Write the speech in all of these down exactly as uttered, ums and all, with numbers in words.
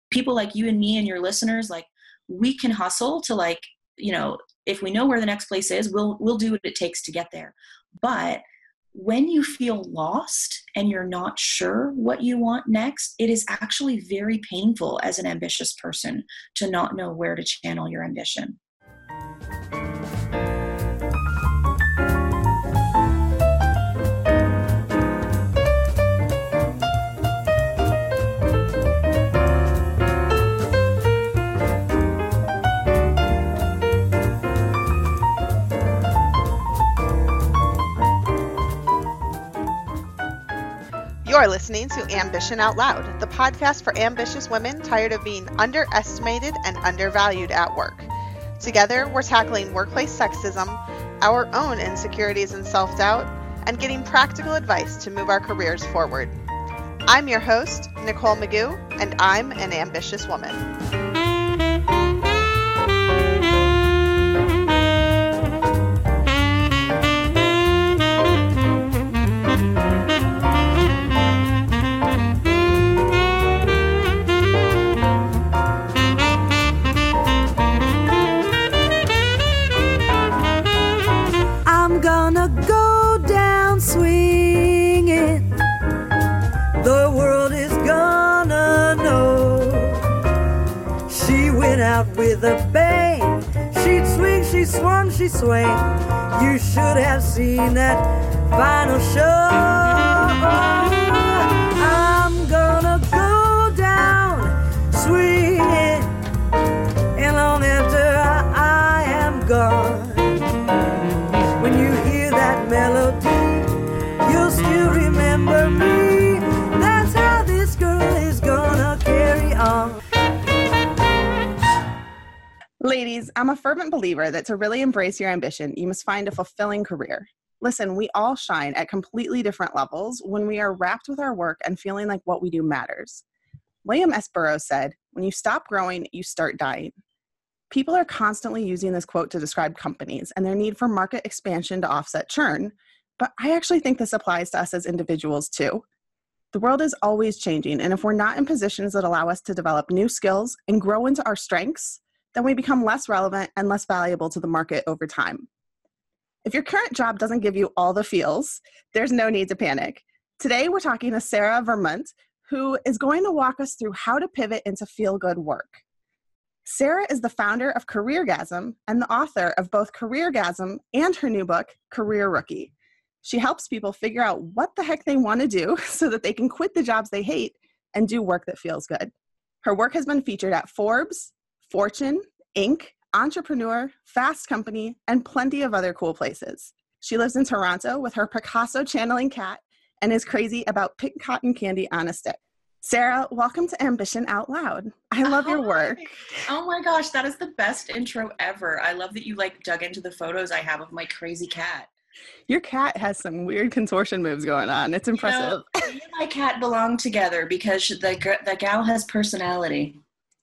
people like you and me and your listeners, like, we can hustle to, like, you know, if we know where the next place is, we'll, we'll do what it takes to get there. But when you feel lost and you're not sure what you want next, it is actually very painful as an ambitious person to not know where to channel your ambition. You're listening to Ambition Out Loud, the podcast for ambitious women tired of being underestimated and undervalued at work. Together, we're tackling workplace sexism, our own insecurities and self-doubt, and getting practical advice to move our careers forward. I'm your host, Nicole Magoo, and I'm an ambitious woman. With a bang, she'd swing, she swung, she swang. You should have seen that final show. I'm gonna go down swinging, and long after I, I am gone. When you hear that melody, you'll still remember me. That's how this girl is gonna carry on. Ladies, I'm a fervent believer that to really embrace your ambition, you must find a fulfilling career. Listen, we all shine at completely different levels when we are wrapped with our work and feeling like what we do matters. William S. Burroughs said, "When you stop growing, you start dying." People are constantly using this quote to describe companies and their need for market expansion to offset churn, but I actually think this applies to us as individuals too. The world is always changing, and if we're not in positions that allow us to develop new skills and grow into our strengths, then we become less relevant and less valuable to the market over time. If your current job doesn't give you all the feels, there's no need to panic. Today, we're talking to Sarah Vermunt, who is going to walk us through how to pivot into feel-good work. Sarah is the founder of CareerGasm and the author of both CareerGasm and her new book, Career Rookie. She helps people figure out what the heck they want to do so that they can quit the jobs they hate and do work that feels good. Her work has been featured at Forbes, Fortune, Incorporated, Entrepreneur, Fast Company, and plenty of other cool places. She lives in Toronto with her Picasso channeling cat and is crazy about pink cotton candy on a stick. Sarah, welcome to Ambition Out Loud. I love Hi. your work. Oh my gosh, that is the best intro ever. I love that you like dug into the photos I have of my crazy cat. Your cat has some weird contortion moves going on. It's impressive. You know, me and my cat belong together because the, the gal has personality.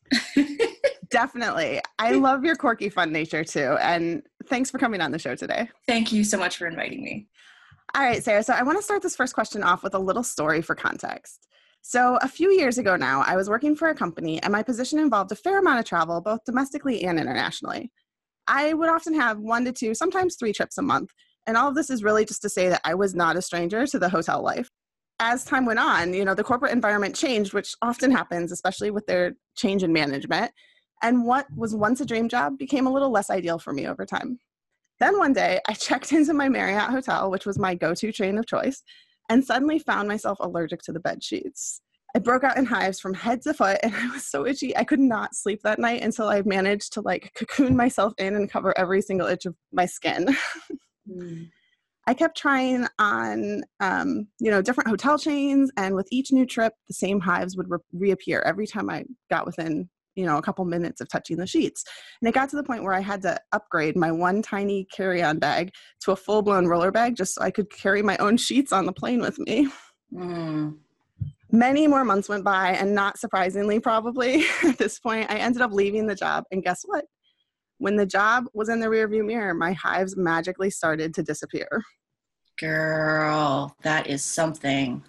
Definitely. I love your quirky, fun nature too. And thanks for coming on the show today. Thank you so much for inviting me. All right, Sarah. So I want to start this first question off with a little story for context. So a few years ago now, I was working for a company and my position involved a fair amount of travel, both domestically and internationally. I would often have one to two, sometimes three trips a month. And all of this is really just to say that I was not a stranger to the hotel life. As time went on, you know, the corporate environment changed, which often happens, especially with their change in management. And what was once a dream job became a little less ideal for me over time. Then one day, I checked into my Marriott hotel, which was my go-to chain of choice, and suddenly found myself allergic to the bed sheets. I broke out in hives from head to foot, and I was so itchy, I could not sleep that night until I managed to like cocoon myself in and cover every single inch of my skin. mm. I kept trying on, um, you know, different hotel chains, and with each new trip, the same hives would re- reappear every time I got within, you know, a couple minutes of touching the sheets. And it got to the point where I had to upgrade my one tiny carry-on bag to a full-blown roller bag just so I could carry my own sheets on the plane with me. Mm. Many more months went by, and not surprisingly, probably, at this point, I ended up leaving the job. And guess what? When the job was in the rearview mirror, my hives magically started to disappear. Girl, that is something.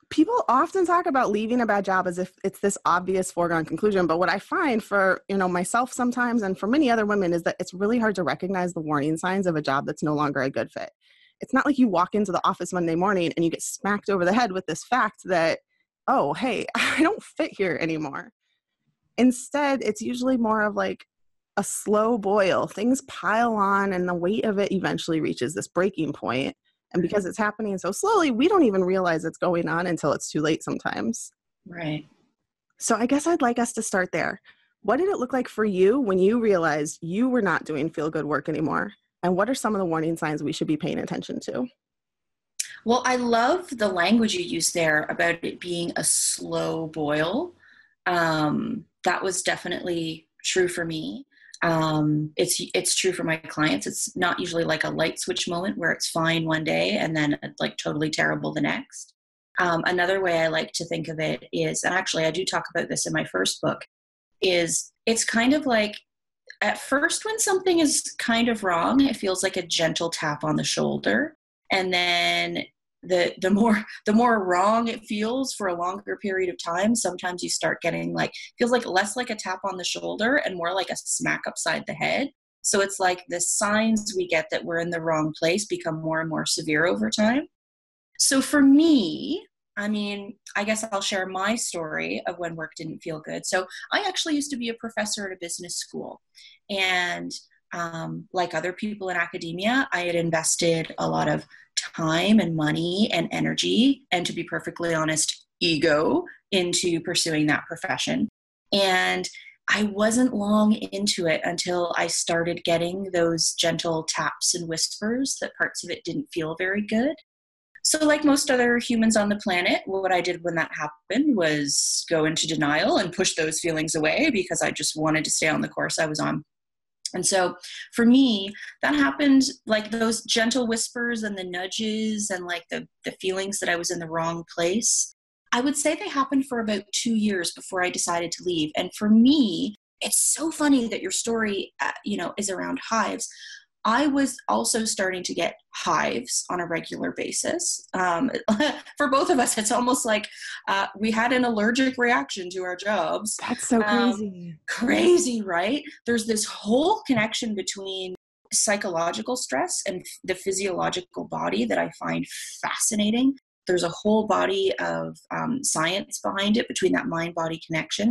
people often talk about leaving a bad job as if it's this obvious foregone conclusion. But what I find for, you know, myself sometimes and for many other women is that it's really hard to recognize the warning signs of a job that's no longer a good fit. It's not like you walk into the office Monday morning and you get smacked over the head with this fact that, oh, hey, I don't fit here anymore. Instead, it's usually more of like a slow boil. Things pile on and the weight of it eventually reaches this breaking point. And because it's happening so slowly, we don't even realize it's going on until it's too late sometimes. Right. So I guess I'd like us to start there. What did it look like for you when you realized you were not doing feel-good work anymore? And what are some of the warning signs we should be paying attention to? Well, I love the language you used there about it being a slow boil. Um, that was definitely true for me. Um, it's, it's true for my clients. It's not usually like a light switch moment where it's fine one day and then like totally terrible the next. Um, another way I like to think of it is, and actually I do talk about this in my first book, is it's kind of like at first when something is kind of wrong, it feels like a gentle tap on the shoulder. And then the the more the more wrong it feels for a longer period of time, sometimes you start getting like, feels like less like a tap on the shoulder and more like a smack upside the head. So it's like the signs we get that we're in the wrong place become more and more severe over time. So for me, I mean, I guess I'll share my story of when work didn't feel good. So I actually used to be a professor at a business school. And um, like other people in academia, I had invested a lot of time and money and energy, and to be perfectly honest, ego into pursuing that profession. And I wasn't long into it until I started getting those gentle taps and whispers that parts of it didn't feel very good. So like most other humans on the planet, what I did when that happened was go into denial and push those feelings away because I just wanted to stay on the course I was on. And so for me, that happened like those gentle whispers and the nudges and like the, the feelings that I was in the wrong place. I would say they happened for about two years before I decided to leave. And for me, it's so funny that your story, uh, you know, is around hives. I was also starting to get hives on a regular basis. Um, for both of us, it's almost like uh, we had an allergic reaction to our jobs. That's so crazy. Um, crazy, right? There's this whole connection between psychological stress and the physiological body that I find fascinating. There's a whole body of um, science behind it between that mind-body connection.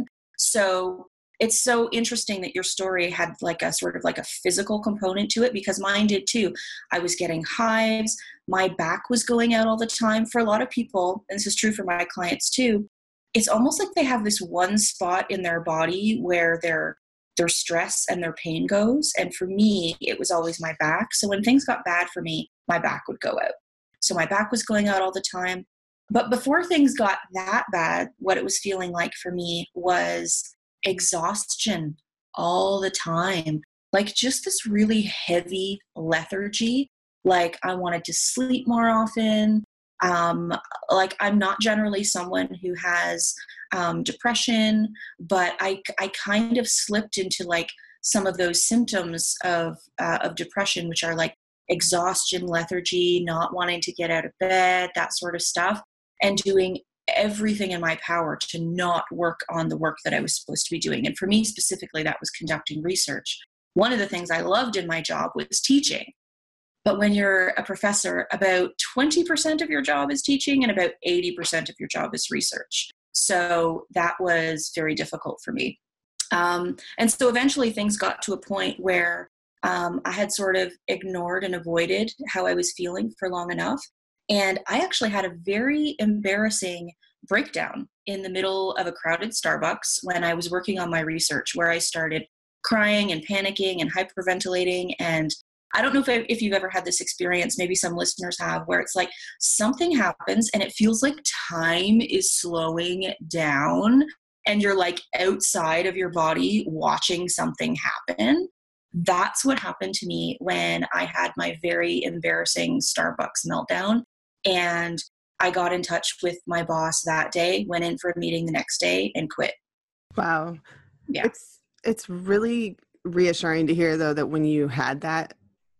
So it's so interesting that your story had like a sort of like a physical component to it, because mine did too. I was getting hives. My back was going out all the time. For a lot of people, and this is true for my clients too, it's almost like they have this one spot in their body where their their stress and their pain goes. And for me, it was always my back. So when things got bad for me, my back would go out. So my back was going out all the time. But before things got that bad, what it was feeling like for me was exhaustion all the time, like just this really heavy lethargy. Like I wanted to sleep more often. Um, like I'm not generally someone who has um, depression, but I, I kind of slipped into like some of those symptoms of, uh, of depression, which are like exhaustion, lethargy, not wanting to get out of bed, that sort of stuff, and doing everything in my power to not work on the work that I was supposed to be doing. And for me specifically, that was conducting research. One of the things I loved in my job was teaching. But when you're a professor, about twenty percent of your job is teaching and about eighty percent of your job is research. So that was very difficult for me. Um, and so eventually things got to a point where um, I had sort of ignored and avoided how I was feeling for long enough. And I actually had a very embarrassing breakdown in the middle of a crowded Starbucks when I was working on my research, where I started crying and panicking and hyperventilating. And I don't know if, I, if you've ever had this experience, maybe some listeners have, where it's like something happens and it feels like time is slowing down and you're like outside of your body watching something happen. That's what happened to me when I had my very embarrassing Starbucks meltdown. And I got in touch with my boss that day, went in for a meeting the next day, and quit. Wow. Yeah. It's, it's really reassuring to hear, though, that when you had that,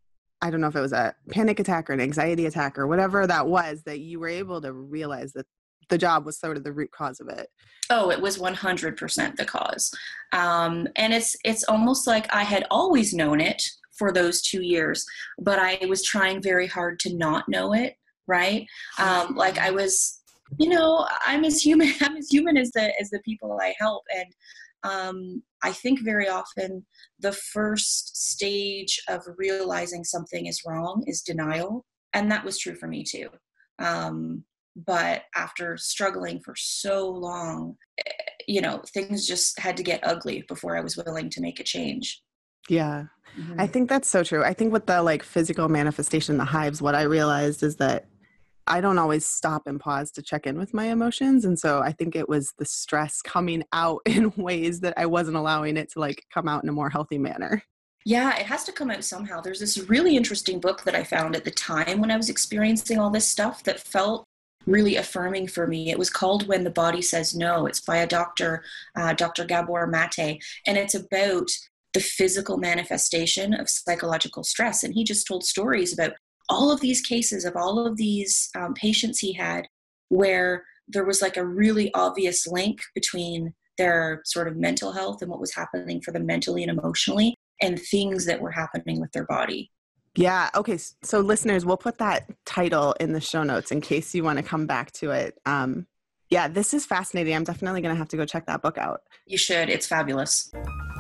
I don't know if it was a panic attack or an anxiety attack or whatever that was, that you were able to realize that the job was sort of the root cause of it. Oh, it was one hundred percent the cause. Um, and it's, it's almost like I had always known it for those two years, but I was trying very hard to not know it. Right. Um, like I was, you know, I'm as human, I'm as human as the, as the people I help. And um, I think very often the first stage of realizing something is wrong is denial. And that was true for me too. Um, But after struggling for so long, you know, things just had to get ugly before I was willing to make a change. Yeah, Mm-hmm. I think that's so true. I think with the like physical manifestation, the hives, what I realized is that I don't always stop and pause to check in with my emotions. And so I think it was the stress coming out in ways that I wasn't allowing it to like come out in a more healthy manner. Yeah, it has to come out somehow. There's this really interesting book that I found at the time when I was experiencing all this stuff that felt really affirming for me. It was called When the Body Says No. It's by a doctor, uh, Doctor Gabor Mate, and it's about the physical manifestation of psychological stress. And he just told stories about all of these cases of all of these um, patients he had where there was like a really obvious link between their sort of mental health and what was happening for them mentally and emotionally and things that were happening with their body. Yeah. Okay. So listeners, we'll put that title in the show notes in case you want to come back to it. Um, yeah, this is fascinating. I'm definitely going to have to go check that book out. You should. It's fabulous.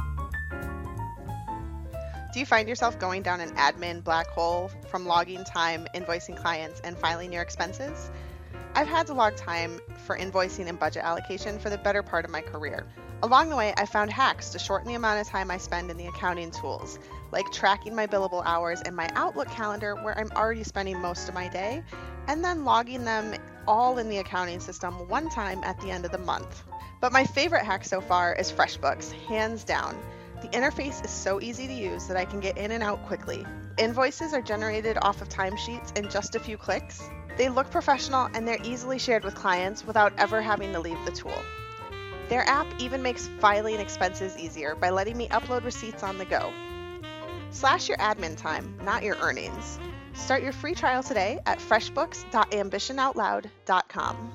Do you find yourself going down an admin black hole from logging time, invoicing clients, and filing your expenses? I've had to log time for invoicing and budget allocation for the better part of my career. Along the way, I found hacks to shorten the amount of time I spend in the accounting tools, like tracking my billable hours in my Outlook calendar where I'm already spending most of my day, and then logging them all in the accounting system one time at the end of the month. But my favorite hack so far is FreshBooks, hands down. The interface is so easy to use that I can get in and out quickly. Invoices are generated off of timesheets in just a few clicks. They look professional and they're easily shared with clients without ever having to leave the tool. Their app even makes filing expenses easier by letting me upload receipts on the go. Slash your admin time, not your earnings. Start your free trial today at freshbooks dot ambition out loud dot com.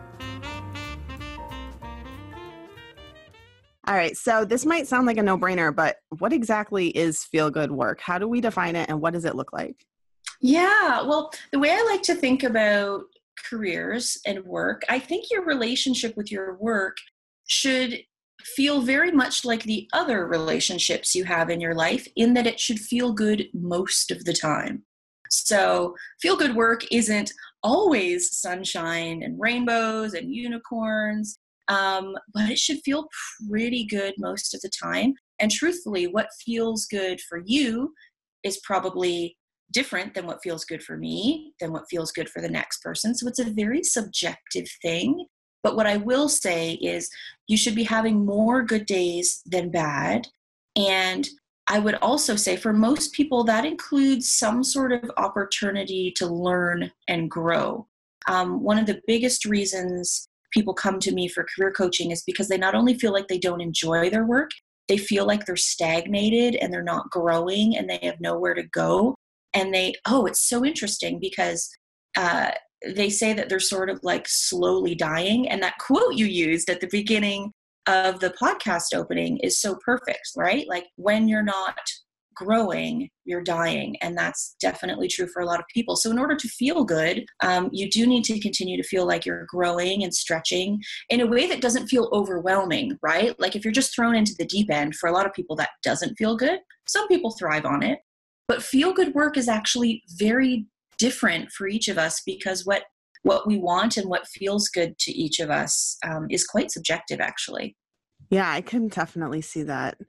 All right. So this might sound like a no-brainer, but what exactly is feel-good work? How do we define it and what does it look like? Yeah, well, the way I like to think about careers and work, I think your relationship with your work should feel very much like the other relationships you have in your life, in that it should feel good most of the time. So feel good work isn't always sunshine and rainbows and unicorns, um, but it should feel pretty good most of the time. And truthfully, what feels good for you is probably different than what feels good for me, than what feels good for the next person. So it's a very subjective thing. But what I will say is you should be having more good days than bad. And I would also say for most people, that includes some sort of opportunity to learn and grow. Um, one of the biggest reasons people come to me for career coaching is because they not only feel like they don't enjoy their work, they feel like they're stagnated and they're not growing and they have nowhere to go. And they, oh, it's so interesting because uh, they say that they're sort of like slowly dying. And that quote you used at the beginning of the podcast opening is so perfect, right? Like when you're not growing, you're dying. And that's definitely true for a lot of people. So in order to feel good, um, you do need to continue to feel like you're growing and stretching in a way that doesn't feel overwhelming, right? Like if you're just thrown into the deep end, for a lot of people, that doesn't feel good. Some people thrive on it. But feel good work is actually very different for each of us because what what we want and what feels good to each of us um, is quite subjective, actually. Yeah, I can definitely see that.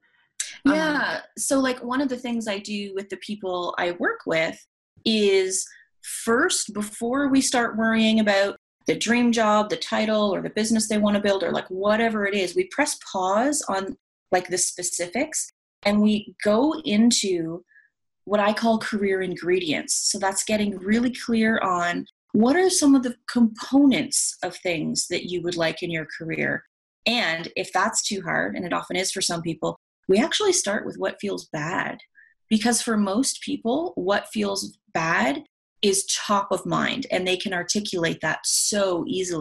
Yeah. Um, so like one of the things I do with the people I work with is first, before we start worrying about the dream job, the title, or the business they want to build, or like whatever it is, we press pause on like the specifics and we go into what I call career ingredients. So that's getting really clear on what are some of the components of things that you would like in your career. And if that's too hard, and it often is for some people, we actually start with what feels bad. Because for most people, what feels bad is top of mind, and they can articulate that so easily.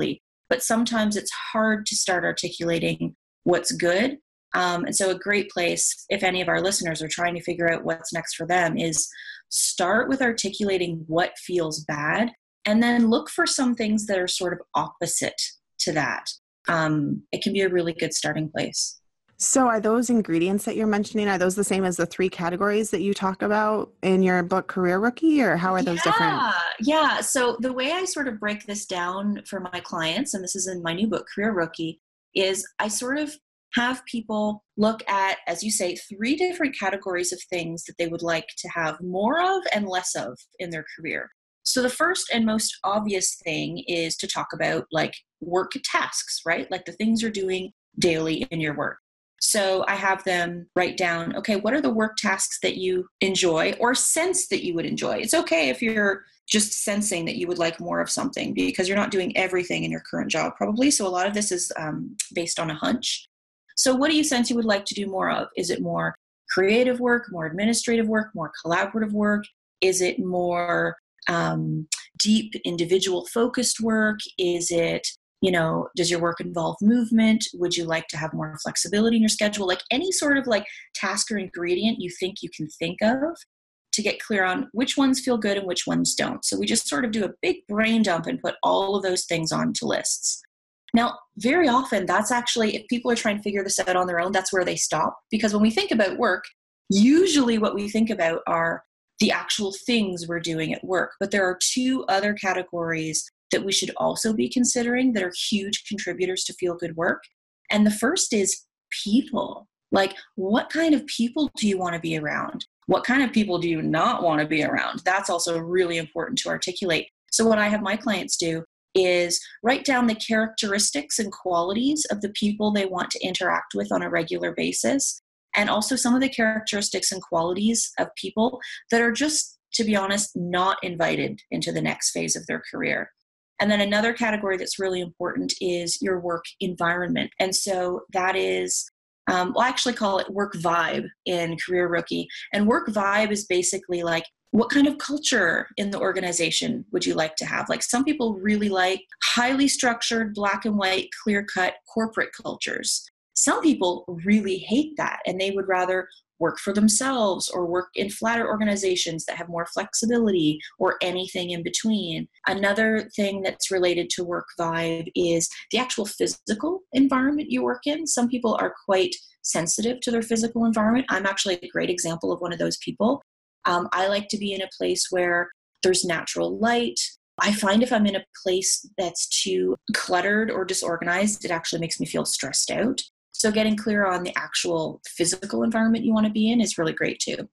but sometimes it's hard to start articulating what's good. Um, and so a great place, if any of our listeners are trying to figure out what's next for them, is start with articulating what feels bad, and then look for some things that are sort of opposite to that. Um, it can be a really good starting place. So are those ingredients that you're mentioning, are those the same as the three categories that you talk about in your book, Career Rookie, or how are those yeah, different? Yeah. So the way I sort of break this down for my clients, and this is in my new book, Career Rookie, is I sort of have people look at, as you say, three different categories of things that they would like to have more of and less of in their career. So the first and most obvious thing is to talk about like work tasks, right? Like the things you're doing daily in your work. So I have them write down, okay, what are the work tasks that you enjoy or sense that you would enjoy? It's okay if you're just sensing that you would like more of something, because you're not doing everything in your current job probably. So a lot of this is um, based on a hunch. So what do you sense you would like to do more of? Is it more creative work, more administrative work, more collaborative work? Is it more um, deep individual focused work? Is it, you know, does your work involve movement? Would you like to have more flexibility in your schedule? Like any sort of like task or ingredient you think you can think of to get clear on which ones feel good and which ones don't. So we just sort of do a big brain dump and put all of those things onto lists. Now, very often that's actually, if people are trying to figure this out on their own, that's where they stop. Because when we think about work, usually what we think about are the actual things we're doing at work. But there are two other categories that we should also be considering that are huge contributors to feel-good work. And the first is people. Like, what kind of people do you want to be around? What kind of people do you not want to be around? That's also really important to articulate. So what I have my clients do is write down the characteristics and qualities of the people they want to interact with on a regular basis, and also some of the characteristics and qualities of people that are just, to be honest, not invited into the next phase of their career. And then another category that's really important is your work environment. And so that is, um, we'll actually call it work vibe in Career Rookie. And work vibe is basically like, what kind of culture in the organization would you like to have? Like some people really like highly structured, black and white, clear-cut corporate cultures. Some people really hate that, and they would rather work for themselves or work in flatter organizations that have more flexibility, or anything in between. Another thing that's related to work vibe is the actual physical environment you work in. Some people are quite sensitive to their physical environment. I'm actually a great example of one of those people. Um, I like to be in a place where there's natural light. I find if I'm in a place that's too cluttered or disorganized, it actually makes me feel stressed out. So getting clear on the actual physical environment you want to be in is really great too.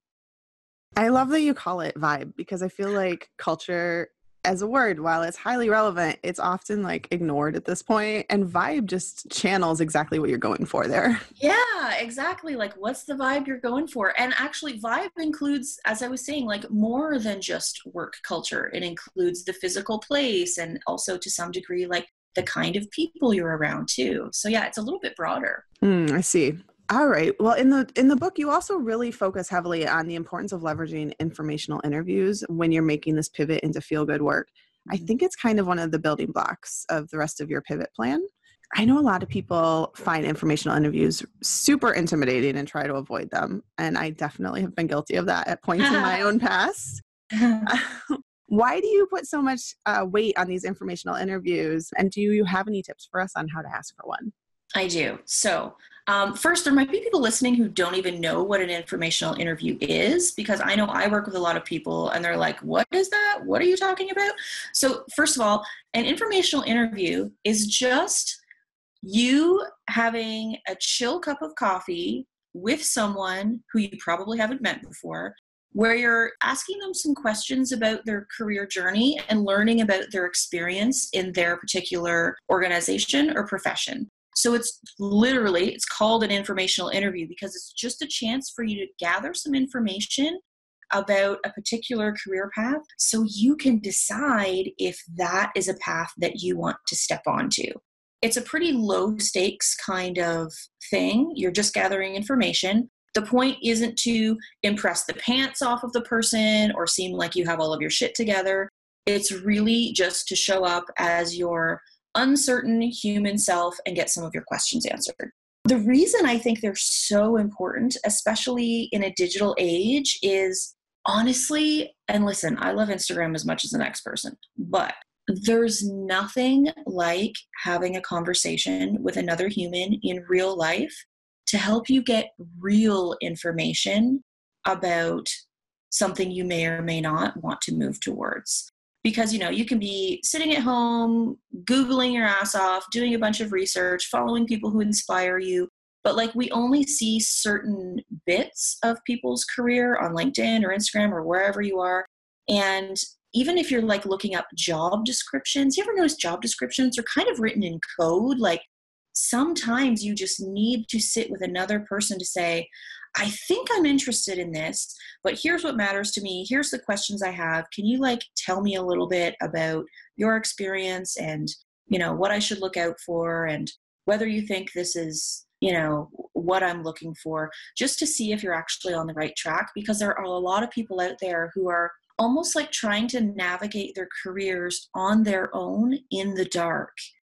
I love that you call it vibe, because I feel like culture as a word, while it's highly relevant, it's often like ignored at this point, and vibe just channels exactly what you're going for there. Yeah, exactly. Like what's the vibe you're going for? And actually vibe includes, as I was saying, like more than just work culture. It includes the physical place, and also to some degree, like the kind of people you're around too. So yeah, it's a little bit broader. Mm, I see. All right. Well, in the in the book, you also really focus heavily on the importance of leveraging informational interviews when you're making this pivot into feel-good work. I think it's kind of one of the building blocks of the rest of your pivot plan. I know a lot of people find informational interviews super intimidating and try to avoid them. And I definitely have been guilty of that at points in my own past. Why do you put so much uh, weight on these informational interviews? And do you have any tips for us on how to ask for one? I do. So um, first, there might be people listening who don't even know what an informational interview is, because I know I work with a lot of people and they're like, what is that? What are you talking about? So first of all, an informational interview is just you having a chill cup of coffee with someone who you probably haven't met before, where you're asking them some questions about their career journey and learning about their experience in their particular organization or profession. So it's literally, it's called an informational interview because it's just a chance for you to gather some information about a particular career path so you can decide if that is a path that you want to step onto. It's a pretty low stakes kind of thing. You're just gathering information. The point isn't to impress the pants off of the person or seem like you have all of your shit together. It's really just to show up as your uncertain human self and get some of your questions answered. The reason I think they're so important, especially in a digital age, is honestly, and listen, I love Instagram as much as the next person, but there's nothing like having a conversation with another human in real life to help you get real information about something you may or may not want to move towards. Because, you know, you can be sitting at home, Googling your ass off, doing a bunch of research, following people who inspire you. But like, we only see certain bits of people's career on LinkedIn or Instagram or wherever you are. And even if you're like looking up job descriptions, you ever notice job descriptions are kind of written in code? Like sometimes you just need to sit with another person to say, I think I'm interested in this, but here's what matters to me. Here's the questions I have. Can you like tell me a little bit about your experience and, you know, what I should look out for and whether you think this is, you know, what I'm looking for, just to see if you're actually on the right track, because there are a lot of people out there who are almost like trying to navigate their careers on their own in the dark.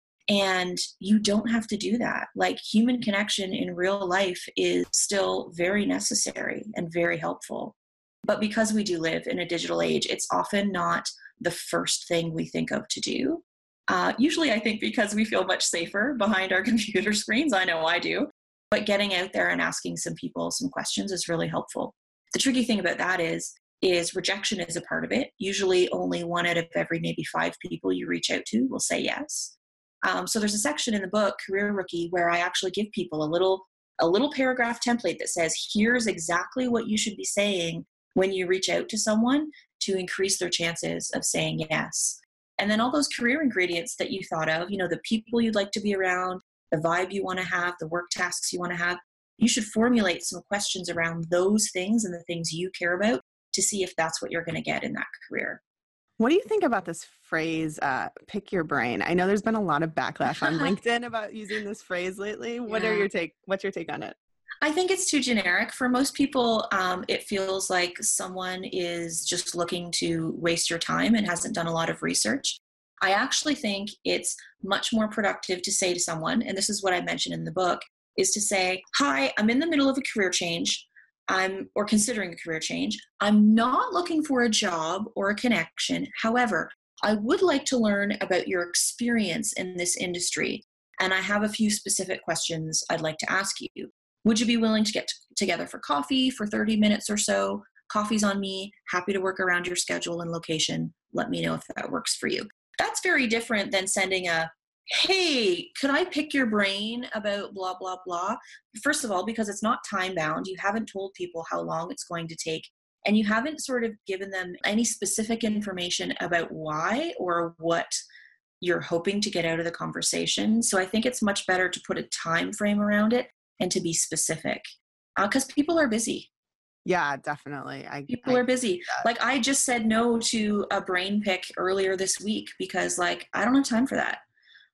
And you don't have to do that. Like human connection in real life is still very necessary and very helpful. But because we do live in a digital age, it's often not the first thing we think of to do. Uh, usually I think because we feel much safer behind our computer screens. I know I do. But getting out there and asking some people some questions is really helpful. The tricky thing about that is, is rejection is a part of it. Usually only one out of every maybe five people you reach out to will say yes. Um, so there's a section in the book, Career Rookie, where I actually give people a little a little paragraph template that says, here's exactly what you should be saying when you reach out to someone to increase their chances of saying yes. And then all those career ingredients that you thought of, you know, the people you'd like to be around, the vibe you want to have, the work tasks you want to have, you should formulate some questions around those things and the things you care about to see if that's what you're going to get in that career. What do you think about this phrase, uh, pick your brain? I know there's been a lot of backlash on LinkedIn about using this phrase lately. What Yeah. are your take? What's your take on it? I think it's too generic. For most people, um, it feels like someone is just looking to waste your time and hasn't done a lot of research. I actually think it's much more productive to say to someone, and this is what I mentioned in the book, is to say, hi, I'm in the middle of a career change. I'm, or considering a career change. I'm not looking for a job or a connection. However, I would like to learn about your experience in this industry. And I have a few specific questions I'd like to ask you. Would you be willing to get t- together for coffee for thirty minutes or so? Coffee's on me. Happy to work around your schedule and location. Let me know if that works for you. That's very different than sending a, hey, could I pick your brain about blah, blah, blah? First of all, because it's not time bound, you haven't told people how long it's going to take, and you haven't sort of given them any specific information about why or what you're hoping to get out of the conversation. So I think it's much better to put a time frame around it and to be specific, because uh, people are busy. Yeah, definitely. I, People I, are busy. Like I just said no to a brain pick earlier this week because like, I don't have time for that.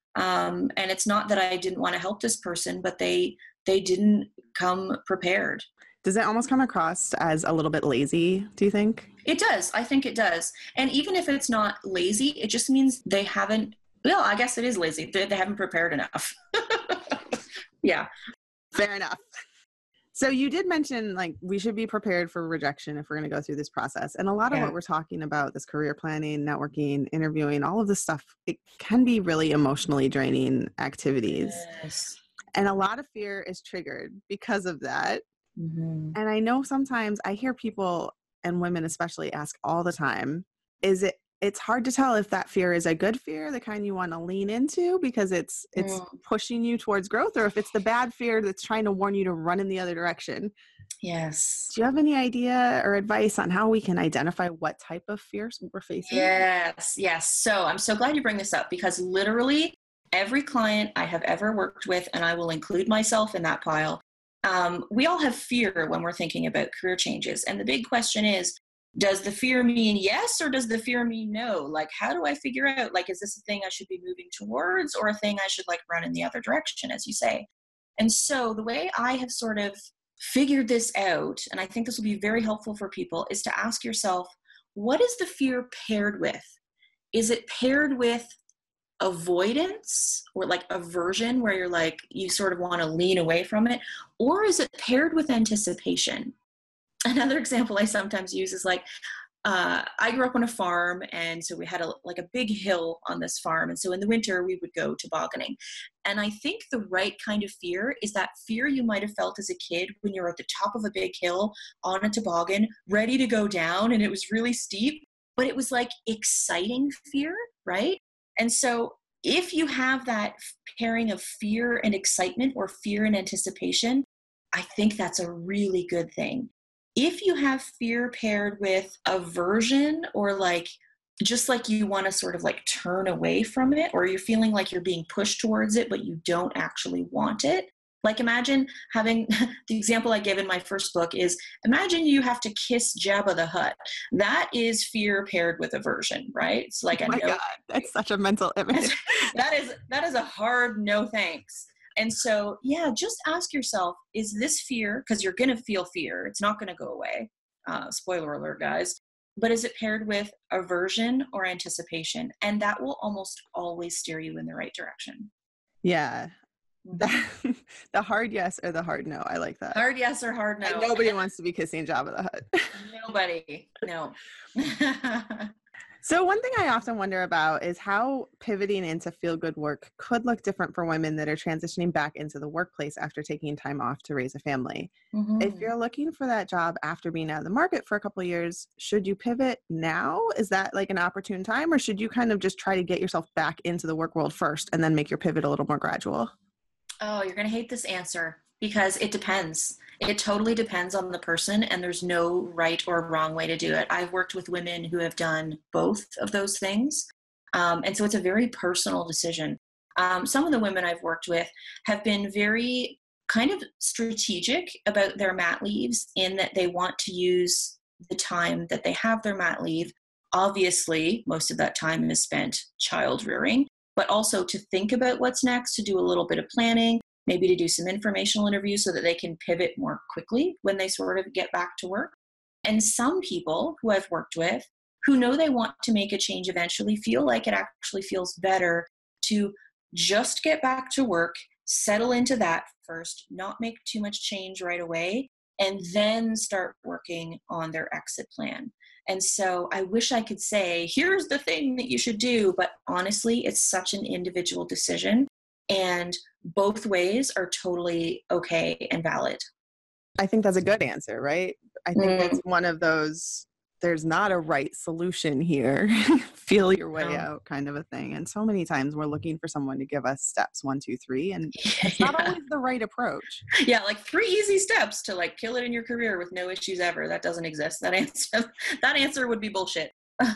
Um, and it's not that I didn't want to help this person, but they they didn't come prepared. Does it almost come across as a little bit lazy, do you think? It does. I think it does. And even if it's not lazy, it just means they haven't, well, I guess it is lazy. They, they haven't prepared enough. Yeah. Fair enough. So you did mention like we should be prepared for rejection if we're going to go through this process. And a lot of Yeah. what we're talking about, this career planning, networking, interviewing, all of this stuff, it can be really emotionally draining activities. Yes. And a lot of fear is triggered because of that. Mm-hmm. And I know sometimes I hear people, and women especially, ask all the time, is it, it's hard to tell if that fear is a good fear, the kind you want to lean into because it's it's Mm. pushing you towards growth, or if it's the bad fear that's trying to warn you to run in the other direction. Yes. Do you have any idea or advice on how we can identify what type of fears we're facing? Yes. Yes. So I'm so glad you bring this up because literally every client I have ever worked with, and I will include myself in that pile, um, we all have fear when we're thinking about career changes. And the big question is, does the fear mean yes or does the fear mean no? Like, how do I figure out, like, is this a thing I should be moving towards or a thing I should like run in the other direction, as you say? And so the way I have sort of figured this out, and I think this will be very helpful for people, is to ask yourself, what is the fear paired with? Is it paired with avoidance or like aversion where you're like, you sort of want to lean away from it? Or is it paired with anticipation? Another example I sometimes use is like, uh, I grew up on a farm, and so we had a, like a big hill on this farm. And so in the winter we would go tobogganing. And I think the right kind of fear is that fear you might have felt as a kid when you're at the top of a big hill on a toboggan, ready to go down, and it was really steep, but it was like exciting fear, right? And so if you have that pairing of fear and excitement or fear and anticipation, I think that's a really good thing. If you have fear paired with aversion, or like, just like you want to sort of like turn away from it, or you're feeling like you're being pushed towards it, but you don't actually want it. Like imagine having, the example I give in my first book is, imagine you have to kiss Jabba the Hutt. That is fear paired with aversion, right? It's like, oh a my no. God, that's such a mental image. that is, that is a hard no thanks. And so, yeah, just ask yourself, is this fear, because you're going to feel fear. It's not going to go away. Uh, spoiler alert, guys. But is it paired with aversion or anticipation? And that will almost always steer you in the right direction. Yeah. The, the hard yes or the hard no. I like that. Hard yes or hard no. And nobody wants to be kissing Jabba the Hutt. Nobody. No. So one thing I often wonder about is how pivoting into feel-good work could look different for women that are transitioning back into the workplace after taking time off to raise a family. Mm-hmm. If you're looking for that job after being out of the market for a couple of years, should you pivot now? Is that like an opportune time, or should you kind of just try to get yourself back into the work world first and then make your pivot a little more gradual? Oh, you're going to hate this answer because it depends. It totally depends on the person, and there's no right or wrong way to do it. I've worked with women who have done both of those things. Um, and so it's a very personal decision. Um, some of the women I've worked with have been very kind of strategic about their mat leaves, in that they want to use the time that they have their mat leave. Obviously, most of that time is spent child rearing, but also to think about what's next, to do a little bit of planning, maybe to do some informational interviews so that they can pivot more quickly when they sort of get back to work. And some people who I've worked with who know they want to make a change eventually feel like it actually feels better to just get back to work, settle into that first, not make too much change right away, and then start working on their exit plan. And so I wish I could say, here's the thing that you should do, but honestly, it's such an individual decision. And both ways are totally okay and valid. I think that's a good answer, right? I think Mm. it's one of those, there's not a right solution here. Feel your way No. out kind of a thing. And so many times we're looking for someone to give us steps one, two, three, and it's not Yeah. always the right approach. Yeah, like three easy steps to like kill it in your career with no issues ever. That doesn't exist. That answer, that answer would be bullshit.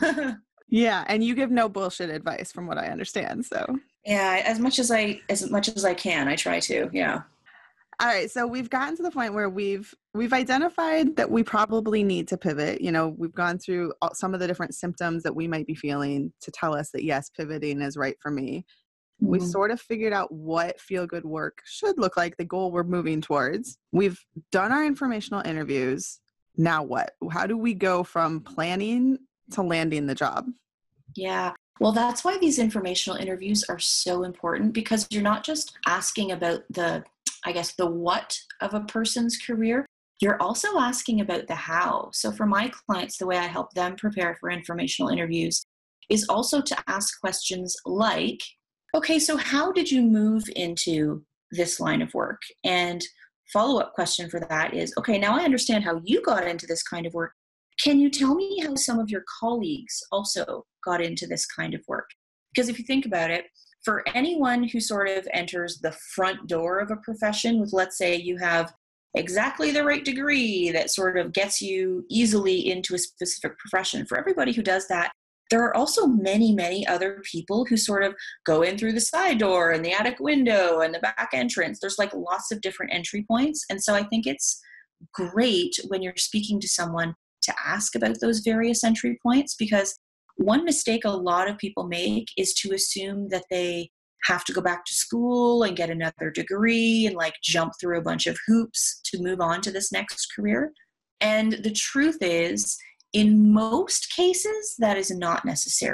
Yeah, and you give no bullshit advice from what I understand, so. Yeah, as much as I as much as I can, I try to. Yeah. All right, so we've gotten to the point where we've we've identified that we probably need to pivot. You know, we've gone through all, some of the different symptoms that we might be feeling to tell us that yes, pivoting is right for me. Mm-hmm. We've sort of figured out what feel-good work should look like, the goal we're moving towards. We've done our informational interviews. Now what? How do we go from planning to landing the job? Yeah. Well, that's why these informational interviews are so important, because you're not just asking about the, I guess, the what of a person's career. You're also asking about the how. So for my clients, the way I help them prepare for informational interviews is also to ask questions like, okay, so how did you move into this line of work? And follow-up question for that is, okay, now I understand how you got into this kind of work. Can you tell me how some of your colleagues also got into this kind of work? Because if you think about it, for anyone who sort of enters the front door of a profession with, let's say you have exactly the right degree that sort of gets you easily into a specific profession, for everybody who does that, there are also many, many other people who sort of go in through the side door and the attic window and the back entrance. There's like lots of different entry points. And so I think it's great when you're speaking to someone to ask about those various entry points, because one mistake a lot of people make is to assume that they have to go back to school and get another degree and like jump through a bunch of hoops to move on to this next career. And the truth is, in most cases, that is not necessary.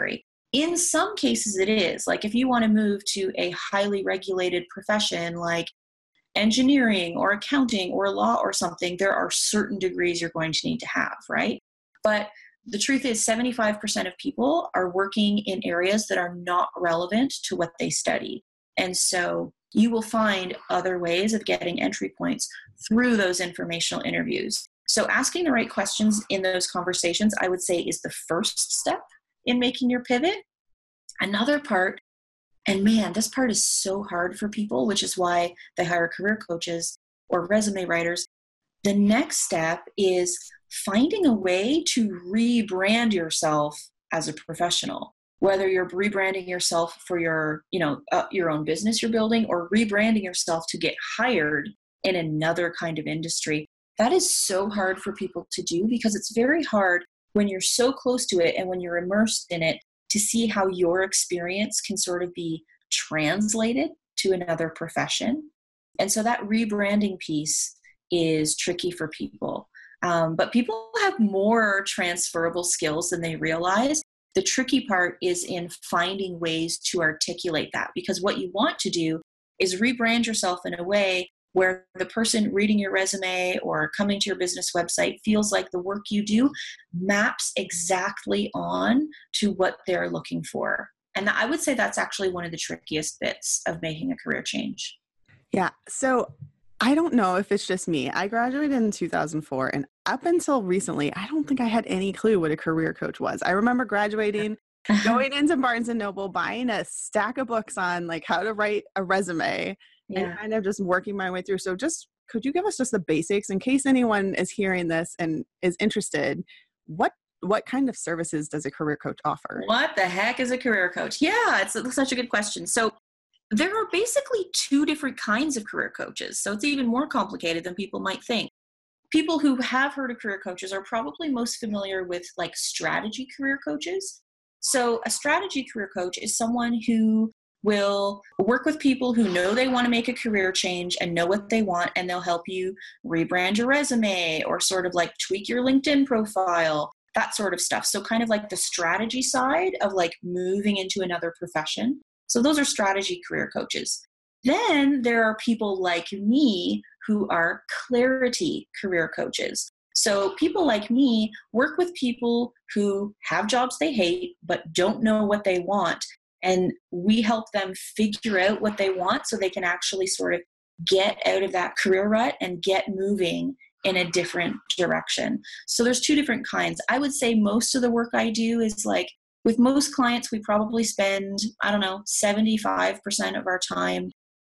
In some cases it is. Like if you want to move to a highly regulated profession like engineering or accounting or law or something, there are certain degrees you're going to need to have, right? But the truth is seventy-five percent of people are working in areas that are not relevant to what they studied. And so you will find other ways of getting entry points through those informational interviews. So asking the right questions in those conversations, I would say, is the first step in making your pivot. Another part, and man, this part is so hard for people, which is why they hire career coaches or resume writers. The next step is finding a way to rebrand yourself as a professional, whether you're rebranding yourself for your, you know, uh, your own business you're building, or rebranding yourself to get hired in another kind of industry. That is so hard for people to do because it's very hard when you're so close to it and when you're immersed in it to see how your experience can sort of be translated to another profession. And so that rebranding piece is tricky for people. Um, but people have more transferable skills than they realize. The tricky part is in finding ways to articulate that, because what you want to do is rebrand yourself in a way where the person reading your resume or coming to your business website feels like the work you do maps exactly on to what they're looking for. And I would say that's actually one of the trickiest bits of making a career change. Yeah. So I don't know if it's just me. I graduated in two thousand four, and up until recently, I don't think I had any clue what a career coach was. I remember graduating, going into Barnes and Noble, buying a stack of books on like how to write a resume, yeah. and kind of just working my way through. So just, could you give us just the basics in case anyone is hearing this and is interested? What what kind of services does a career coach offer? What the heck is a career coach? Yeah, it's, it's such a good question. So there are basically two different kinds of career coaches. So it's even more complicated than people might think. People who have heard of career coaches are probably most familiar with like strategy career coaches. So a strategy career coach is someone who will work with people who know they want to make a career change and know what they want, and they'll help you rebrand your resume or sort of like tweak your LinkedIn profile, that sort of stuff. So kind of like the strategy side of like moving into another profession. So those are strategy career coaches. Then there are people like me who are clarity career coaches. So people like me work with people who have jobs they hate but don't know what they want. And we help them figure out what they want so they can actually sort of get out of that career rut and get moving in a different direction. So there's two different kinds. I would say most of the work I do is like, with most clients, we probably spend, I don't know, seventy-five percent of our time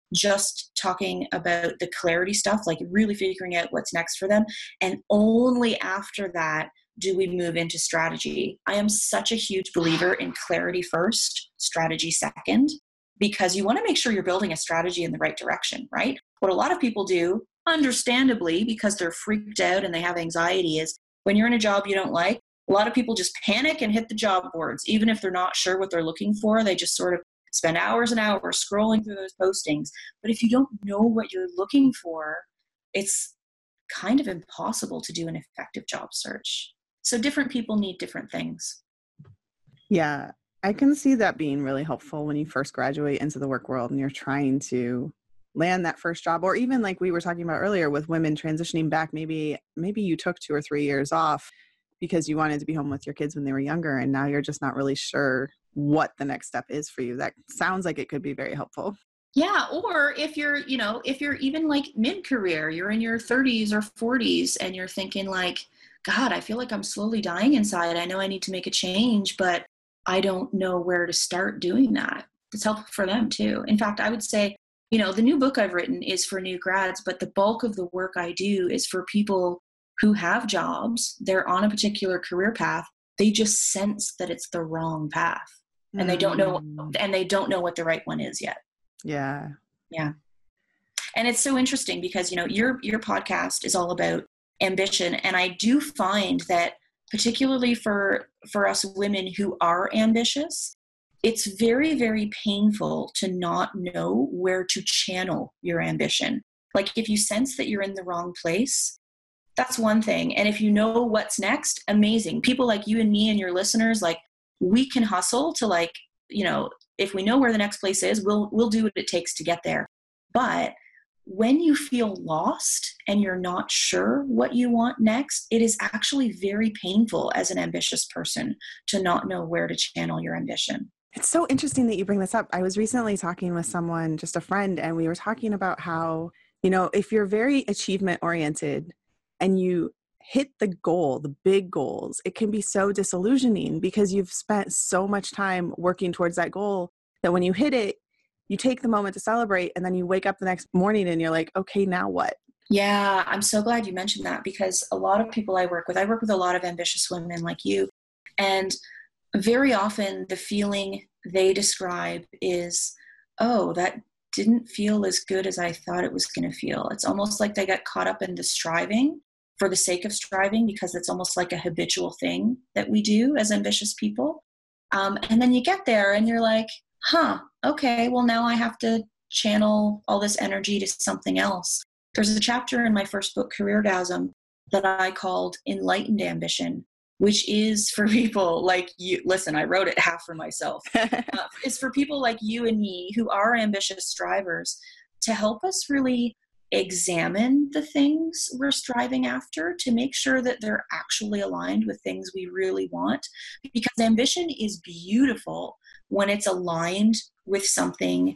just talking about the clarity stuff, like really figuring out what's next for them. And only after that do we move into strategy. I am such a huge believer in clarity first, strategy second, because you want to make sure you're building a strategy in the right direction, right? What a lot of people do, understandably, because they're freaked out and they have anxiety, is when you're in a job you don't like, a lot of people just panic and hit the job boards. Even if they're not sure what they're looking for, they just sort of spend hours and hours scrolling through those postings. But if you don't know what you're looking for, it's kind of impossible to do an effective job search. So different people need different things. Yeah, I can see that being really helpful when you first graduate into the work world and you're trying to land that first job, or even like we were talking about earlier with women transitioning back, maybe maybe you took two or three years off because you wanted to be home with your kids when they were younger, and now you're just not really sure what the next step is for you. That sounds like it could be very helpful. Yeah, or if you're, you know, if you're even like mid-career, you're in your thirties or forties and you're thinking like, God, I feel like I'm slowly dying inside. I know I need to make a change, but I don't know where to start doing that. It's helpful for them too. In fact, I would say, you know, the new book I've written is for new grads, but the bulk of the work I do is for people who have jobs. They're on a particular career path. They just sense that it's the wrong path, and mm. they don't know, and they don't know what the right one is yet. Yeah. Yeah. And it's so interesting because, you know, your, your podcast is all about ambition. And I do find that particularly for, for us women who are ambitious, it's very, very painful to not know where to channel your ambition. Like if you sense that you're in the wrong place, that's one thing. And if you know what's next, amazing. People like you and me and your listeners, like we can hustle to like, you know, if we know where the next place is, we'll, we'll do what it takes to get there. But when you feel lost and you're not sure what you want next, it is actually very painful as an ambitious person to not know where to channel your ambition. It's so interesting that you bring this up. I was recently talking with someone, just a friend, and we were talking about how, you know, if you're very achievement oriented and you hit the goal, the big goals, it can be so disillusioning because you've spent so much time working towards that goal that when you hit it, you take the moment to celebrate, and then you wake up the next morning and you're like, okay, now what? Yeah, I'm so glad you mentioned that, because a lot of people I work with, I work with a lot of ambitious women like you, and very often the feeling they describe is, oh, that didn't feel as good as I thought it was going to feel. It's almost like they got caught up in the striving for the sake of striving, because it's almost like a habitual thing that we do as ambitious people. Um, and then you get there and you're like, huh, okay, well now I have to channel all this energy to something else. There's a chapter in my first book, Careergasm, that I called Enlightened Ambition, which is for people like you. Listen, I wrote it half for myself. uh, it's for people like you and me who are ambitious strivers, to help us really examine the things we're striving after to make sure that they're actually aligned with things we really want. Because ambition is beautiful when it's aligned with something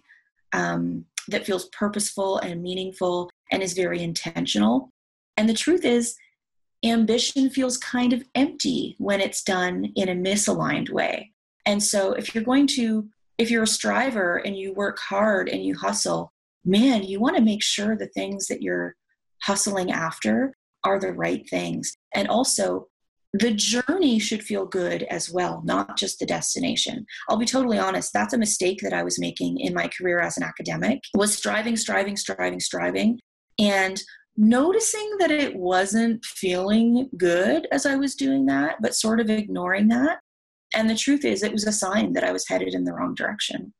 um, that feels purposeful and meaningful and is very intentional. And the truth is, ambition feels kind of empty when it's done in a misaligned way. And so if you're going to, if you're a striver and you work hard and you hustle, man, you want to make sure the things that you're hustling after are the right things. And also, the journey should feel good as well, not just the destination. I'll be totally honest, that's a mistake that I was making in my career as an academic, was striving, striving, striving, striving, and noticing that it wasn't feeling good as I was doing that, but sort of ignoring that. And the truth is, it was a sign that I was headed in the wrong direction.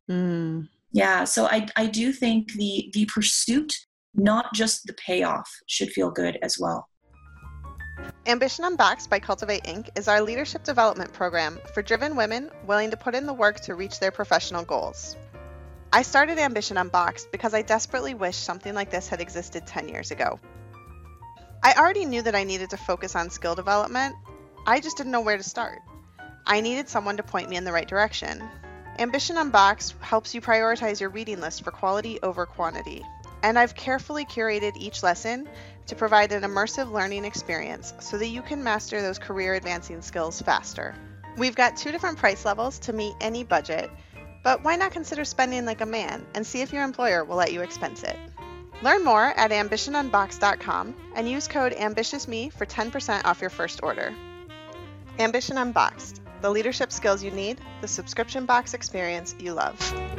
Mm. Yeah, so I I do think the the pursuit, not just the payoff, should feel good as well. Ambition Unboxed by Cultivate Incorporated is our leadership development program for driven women willing to put in the work to reach their professional goals. I started Ambition Unboxed because I desperately wished something like this had existed ten years ago. I already knew that I needed to focus on skill development. I just didn't know where to start. I needed someone to point me in the right direction. Ambition Unboxed helps you prioritize your reading list for quality over quantity. And I've carefully curated each lesson to provide an immersive learning experience so that you can master those career advancing skills faster. We've got two different price levels to meet any budget, but why not consider spending like a man and see if your employer will let you expense it? Learn more at ambition unboxed dot com and use code AMBITIOUSME for ten percent off your first order. Ambition Unboxed, the leadership skills you need, the subscription box experience you love.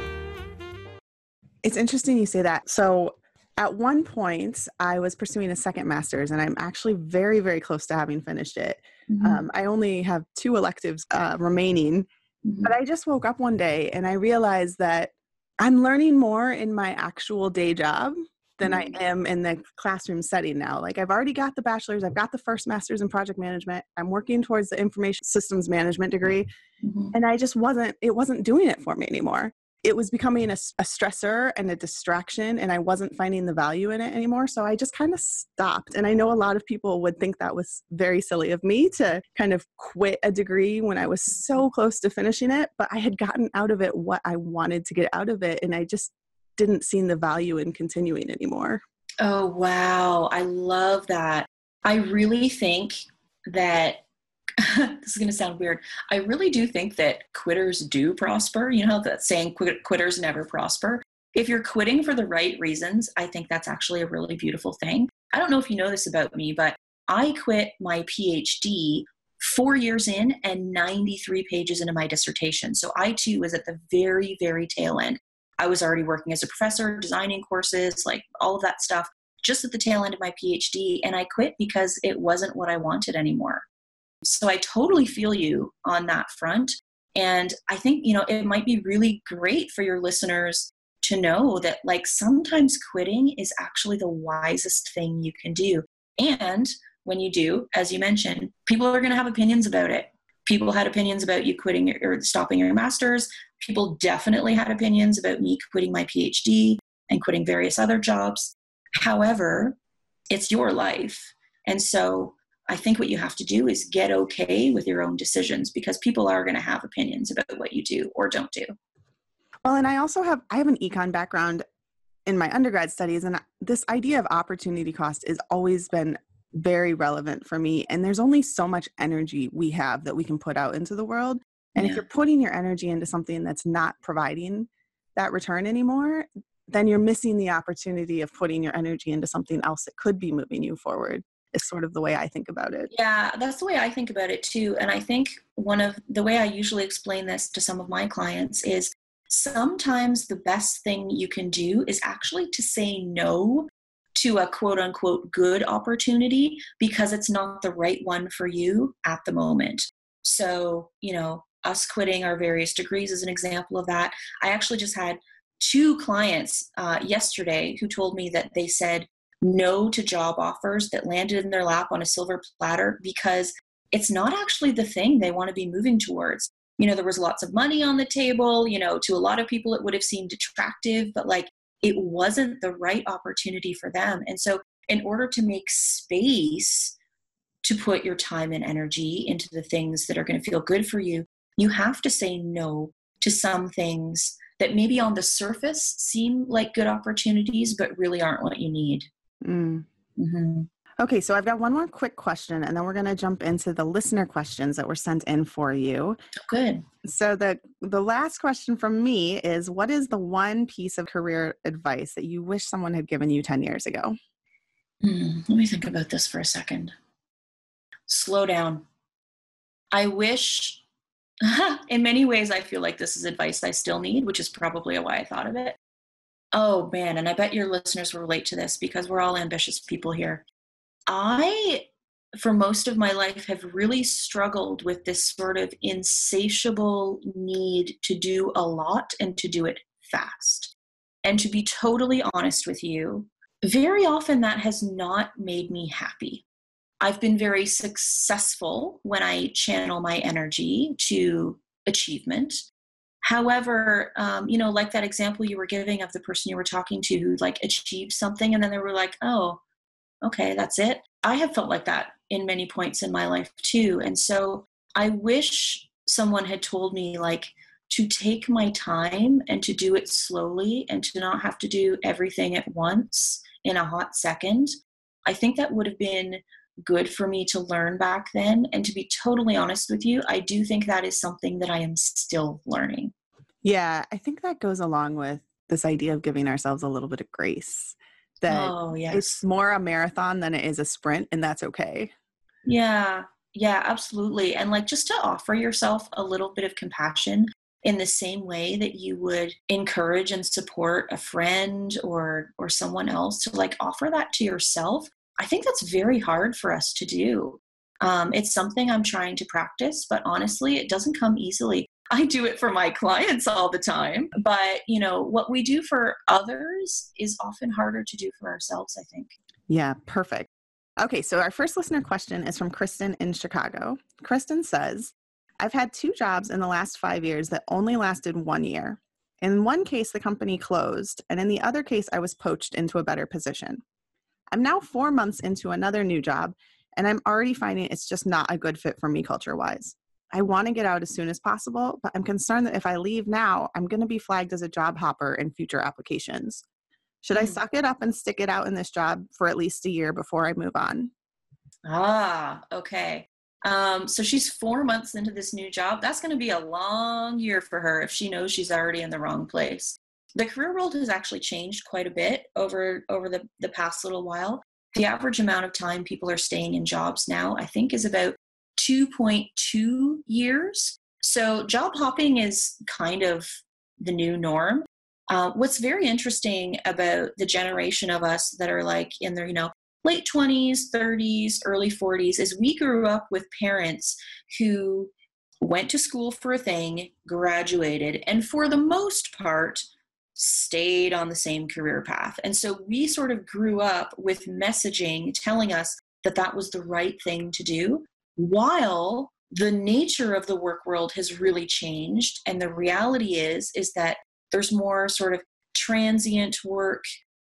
It's interesting you say that. So at one point, I was pursuing a second master's, and I'm actually very, very close to having finished it. Mm-hmm. Um, I only have two electives uh, remaining, mm-hmm. but I just woke up one day and I realized that I'm learning more in my actual day job than mm-hmm. I am in the classroom setting now. Like, I've already got the bachelor's, I've got the first master's in project management, I'm working towards the information systems management degree, mm-hmm. and I just wasn't, it wasn't doing it for me anymore. It was becoming a, a stressor and a distraction, and I wasn't finding the value in it anymore. So I just kind of stopped. And I know a lot of people would think that was very silly of me to kind of quit a degree when I was so close to finishing it, but I had gotten out of it what I wanted to get out of it. And I just didn't see the value in continuing anymore. Oh, wow. I love that. I really think that this is going to sound weird. I really do think that quitters do prosper. You know that saying, Quit- quitters never prosper. If you're quitting for the right reasons, I think that's actually a really beautiful thing. I don't know if you know this about me, but I quit my PhD four years in and ninety-three pages into my dissertation. So I too was at the very, very tail end. I was already working as a professor, designing courses, like all of that stuff, just at the tail end of my PhD. And I quit because it wasn't what I wanted anymore. So I totally feel you on that front. And I think, you know, it might be really great for your listeners to know that, like, sometimes quitting is actually the wisest thing you can do. And when you do, as you mentioned, people are going to have opinions about it. People had opinions about you quitting your, or stopping your master's. People definitely had opinions about me quitting my PhD and quitting various other jobs. However, it's your life. And so I think what you have to do is get okay with your own decisions, because people are going to have opinions about what you do or don't do. Well, and I also have, I have an econ background in my undergrad studies, and this idea of opportunity cost has always been very relevant for me. And there's only so much energy we have that we can put out into the world. And Yeah. if you're putting your energy into something that's not providing that return anymore, then you're missing the opportunity of putting your energy into something else that could be moving you forward, is sort of the way I think about it. Yeah, that's the way I think about it too. And I think one of the way I usually explain this to some of my clients is sometimes the best thing you can do is actually to say no to a quote unquote good opportunity because it's not the right one for you at the moment. So, you know, us quitting our various degrees is an example of that. I actually just had two clients uh, yesterday who told me that they said no to job offers that landed in their lap on a silver platter because it's not actually the thing they want to be moving towards. You know, there was lots of money on the table. You know, to a lot of people it would have seemed attractive, but like it wasn't the right opportunity for them. And so in order to make space to put your time and energy into the things that are going to feel good for you, you have to say no to some things that maybe on the surface seem like good opportunities, but really aren't what you need. Mm. Mm-hmm. Okay, so I've got one more quick question, and then we're going to jump into the listener questions that were sent in for you. Good. So the the last question from me is, what is the one piece of career advice that you wish someone had given you ten years ago? Hmm, let me think about this for a second. Slow down. I wish, in many ways, I feel like this is advice I still need, which is probably why I thought of it. Oh, man, and I bet your listeners will relate to this because we're all ambitious people here. I, for most of my life, have really struggled with this sort of insatiable need to do a lot and to do it fast. And to be totally honest with you, very often that has not made me happy. I've been very successful when I channel my energy to achievement. However, um, you know, like that example you were giving of the person you were talking to who like achieved something and then they were like, oh, okay, that's it. I have felt like that in many points in my life too. And so I wish someone had told me like to take my time and to do it slowly and to not have to do everything at once in a hot second. I think that would have been good for me to learn back then. And to be totally honest with you, I do think that is something that I am still learning. Yeah, I think that goes along with this idea of giving ourselves a little bit of grace. That oh, yes. It's more a marathon than it is a sprint, and that's okay. Yeah, yeah, absolutely. And like just to offer yourself a little bit of compassion in the same way that you would encourage and support a friend or or someone else, to like offer that to yourself. I think that's very hard for us to do. Um, it's something I'm trying to practice, but honestly, it doesn't come easily. I do it for my clients all the time, but you know, what we do for others is often harder to do for ourselves, I think. Yeah, perfect. Okay, so our first listener question is from Kristen in Chicago. Kristen says, I've had two jobs in the last five years that only lasted one year. In one case, the company closed, and in the other case, I was poached into a better position. I'm now four months into another new job, and I'm already finding it's just not a good fit for me culture-wise. I want to get out as soon as possible, but I'm concerned that if I leave now, I'm going to be flagged as a job hopper in future applications. Should I suck it up and stick it out in this job for at least a year before I move on? Ah, okay. Um, so she's four months into this new job. That's going to be a long year for her if she knows she's already in the wrong place. The career world has actually changed quite a bit over, over the, the past little while. The average amount of time people are staying in jobs now, I think, is about two point two years. So job hopping is kind of the new norm. Uh, what's very interesting about the generation of us that are like in their, you know, late twenties, thirties, early forties is we grew up with parents who went to school for a thing, graduated, and for the most part, stayed on the same career path. And so we sort of grew up with messaging telling us that that was the right thing to do, while the nature of the work world has really changed. And the reality is, is that there's more sort of transient work,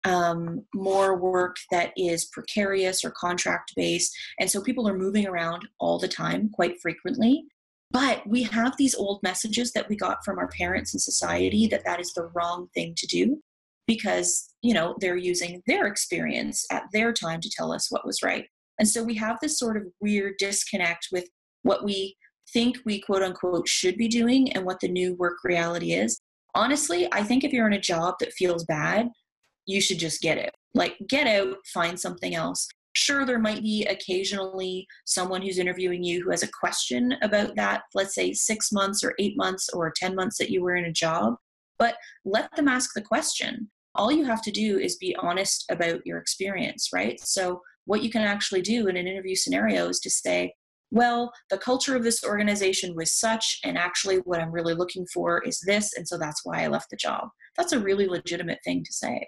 um, more work that is precarious or contract based. And so people are moving around all the time, quite frequently. But we have these old messages that we got from our parents and society that that is the wrong thing to do because, you know, they're using their experience at their time to tell us what was right. And so we have this sort of weird disconnect with what we think we quote unquote should be doing and what the new work reality is. Honestly, I think if you're in a job that feels bad, you should just get out. Like, get out, find something else. Sure, there might be occasionally someone who's interviewing you who has a question about that, let's say six months or eight months or ten months that you were in a job, but let them ask the question. All you have to do is be honest about your experience, right? So what you can actually do in an interview scenario is to say, well, the culture of this organization was such, and actually what I'm really looking for is this, and so that's why I left the job. That's a really legitimate thing to say.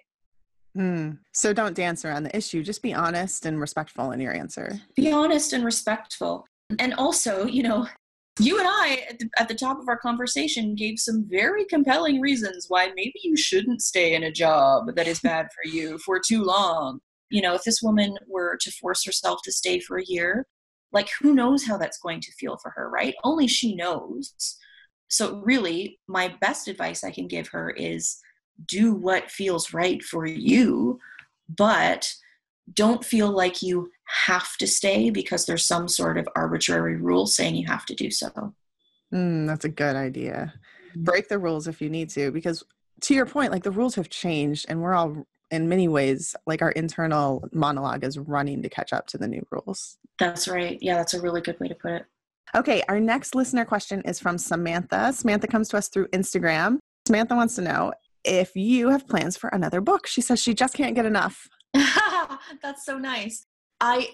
Mm. So don't dance around the issue. Just be honest and respectful in your answer. Be honest and respectful. And also, you know, you and I, at the, at the top of our conversation, gave some very compelling reasons why maybe you shouldn't stay in a job that is bad for you for too long. You know, if this woman were to force herself to stay for a year, like, who knows how that's going to feel for her, right? Only she knows. So really, my best advice I can give her is do what feels right for you, but don't feel like you have to stay because there's some sort of arbitrary rule saying you have to do so. Mm, that's a good idea. Break the rules if you need to, because to your point, like, the rules have changed and we're all, in many ways, like, our internal monologue is running to catch up to the new rules. That's right. Yeah, that's a really good way to put it. Okay, our next listener question is from Samantha. Samantha comes to us through Instagram. Samantha wants to know if you have plans for another book. She says she just can't get enough. That's so nice. I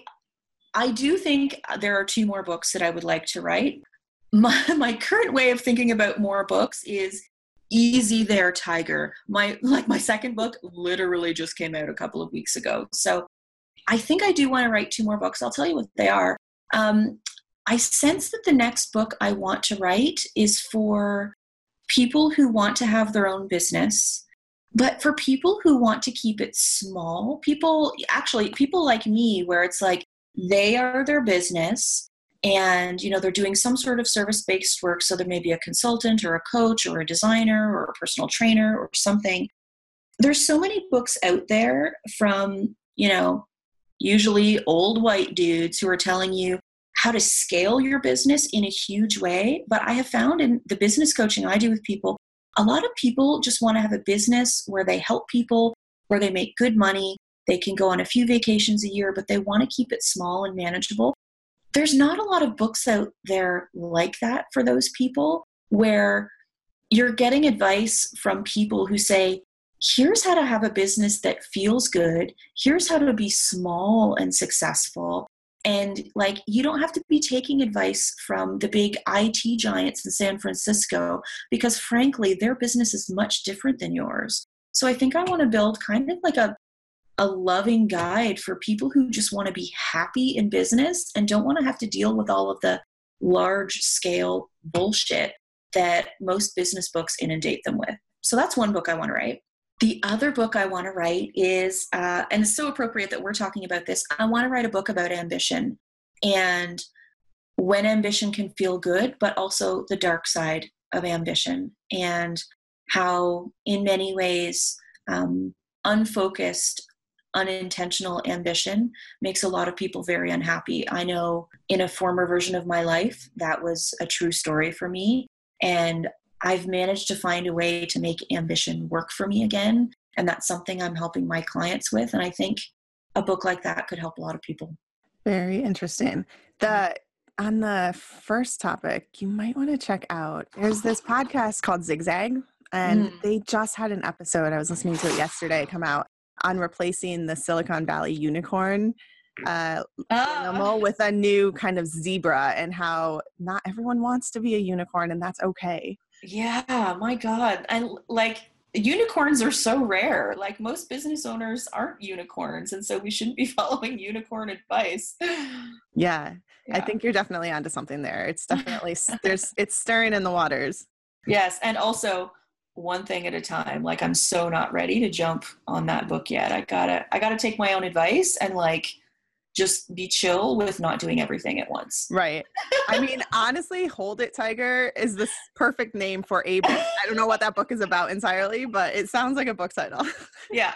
I do think there are two more books that I would like to write. My, my current way of thinking about more books is easy there, Tiger. My like my second book literally just came out a couple of weeks ago. So I think I do want to write two more books. I'll tell you what they are. Um, I sense that the next book I want to write is for people who want to have their own business, but for people who want to keep it small, people, actually people like me, where it's like they are their business and, you know, they're doing some sort of service-based work. So there may be a consultant or a coach or a designer or a personal trainer or something. There's so many books out there from, you know, usually old white dudes who are telling you how to scale your business in a huge way. But I have found in the business coaching I do with people, a lot of people just want to have a business where they help people, where they make good money. They can go on a few vacations a year, but they want to keep it small and manageable. There's not a lot of books out there like that for those people, where you're getting advice from people who say, here's how to have a business that feels good. Here's how to be small and successful. And like, you don't have to be taking advice from the big I T giants in San Francisco, because frankly, their business is much different than yours. So I think I want to build kind of like a, a loving guide for people who just want to be happy in business and don't want to have to deal with all of the large scale bullshit that most business books inundate them with. So that's one book I want to write. The other book I want to write is, uh, and it's so appropriate that we're talking about this, I want to write a book about ambition and when ambition can feel good, but also the dark side of ambition, and how in many ways um, unfocused, unintentional ambition makes a lot of people very unhappy. I know in a former version of my life, that was a true story for me. And I've managed to find a way to make ambition work for me again. And that's something I'm helping my clients with. And I think a book like that could help a lot of people. Very interesting. The on the first topic, you might want to check out, there's this podcast called Zigzag, and mm. they just had an episode, I was listening to it yesterday, come out on replacing the Silicon Valley unicorn uh, oh. animal with a new kind of zebra, and how not everyone wants to be a unicorn, and that's okay. Yeah, my God. And like, unicorns are so rare. Like, most business owners aren't unicorns. And so we shouldn't be following unicorn advice. Yeah. I think you're definitely onto something there. It's definitely, there's, it's stirring in the waters. Yes. And also one thing at a time. Like, I'm so not ready to jump on that book yet. I gotta, I gotta take my own advice and like, just be chill with not doing everything at once. Right. I mean, honestly, Hold It, Tiger is the perfect name for a book. I don't know what that book is about entirely, but it sounds like a book title. Yeah.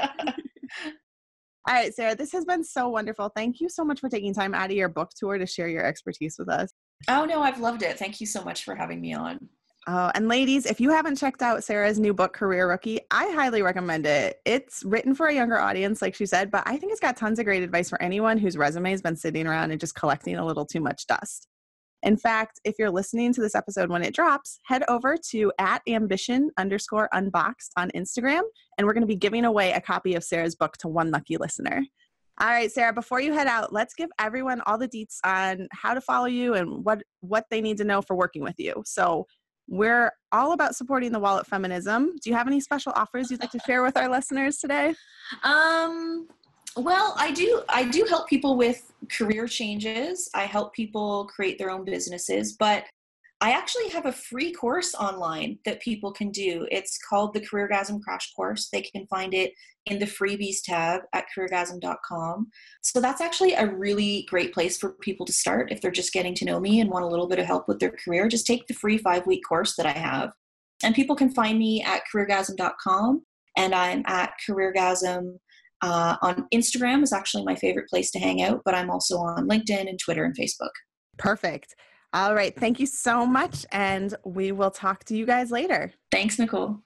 All right, Sarah, this has been so wonderful. Thank you so much for taking time out of your book tour to share your expertise with us. Oh, no, I've loved it. Thank you so much for having me on. Oh, and ladies, if you haven't checked out Sarah's new book, Career Rookie, I highly recommend it. It's written for a younger audience, like she said, but I think it's got tons of great advice for anyone whose resume has been sitting around and just collecting a little too much dust. In fact, if you're listening to this episode when it drops, head over to at ambition underscore unboxed on Instagram, and we're going to be giving away a copy of Sarah's book to one lucky listener. All right, Sarah, before you head out, let's give everyone all the deets on how to follow you and what, what they need to know for working with you. So we're all about supporting the wallet feminism. Do you have any special offers you'd like to share with our listeners today? Um, well, I do, I do help people with career changes. I help people create their own businesses, but I actually have a free course online that people can do. It's called the Careergasm Crash Course. They can find it in the freebies tab at careergasm dot com. So that's actually a really great place for people to start if they're just getting to know me and want a little bit of help with their career. Just take the free five-week course that I have. And people can find me at careergasm dot com, and I'm at Careergasm. Uh, on Instagram is actually my favorite place to hang out, but I'm also on LinkedIn and Twitter and Facebook. Perfect. All right. Thank you so much. And we will talk to you guys later. Thanks, Nicole.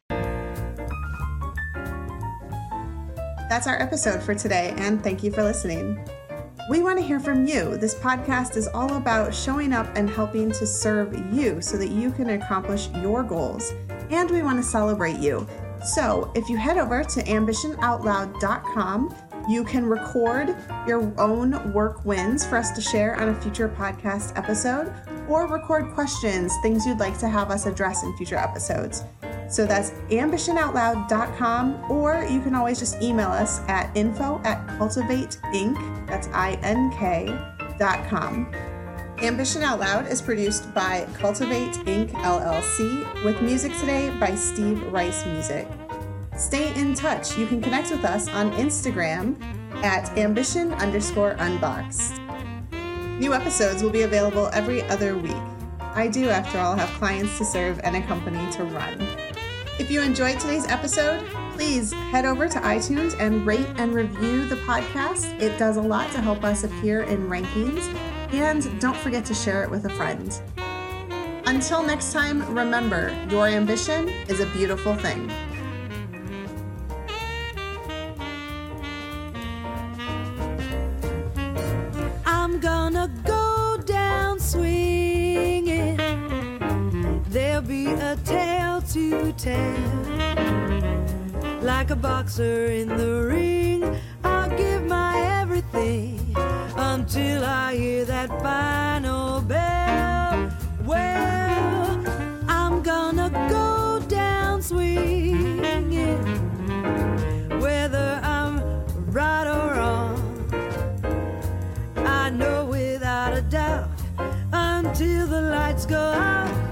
That's our episode for today. And thank you for listening. We want to hear from you. This podcast is all about showing up and helping to serve you so that you can accomplish your goals. And we want to celebrate you. So if you head over to ambition out loud dot com, you can record your own work wins for us to share on a future podcast episode, or record questions, things you'd like to have us address in future episodes. So that's ambition out loud dot com, or you can always just email us at info at cultivate inc, that's I N K, dot com. Ambition Out Loud is produced by Cultivate Incorporated. L L C, with music today by Steve Rice Music. Stay in touch. You can connect with us on Instagram at ambition underscore unboxed. New episodes will be available every other week. I do, after all, have clients to serve and a company to run. If you enjoyed today's episode, please head over to iTunes and rate and review the podcast. It does a lot to help us appear in rankings. And don't forget to share it with a friend. Until next time, remember, your ambition is a beautiful thing. I'm gonna go down swinging. There'll be a tale to tell. Like a boxer in the ring, I'll give my everything until I hear that final bell. Well, I'm gonna go down swinging, whether I'm right or wrong. I know without a doubt, until the lights go out,